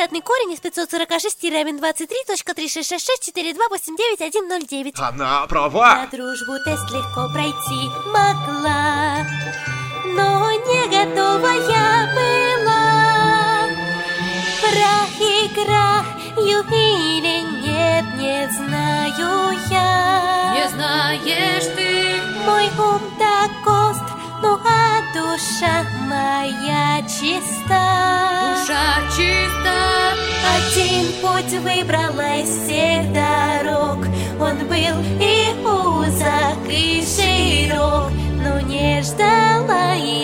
Квадратный корень из 546 равен 23.366642891009. Она права. На дружбу тест легко пройти могла, но не готова я была. Прах и крах, или нет, не знаю я. Не знаешь ты. Мой ум так ост, ну а душа моя чиста. Душа чиста. Один путь выбрала из всех дорог. Он был и узок, и широк, но не ждала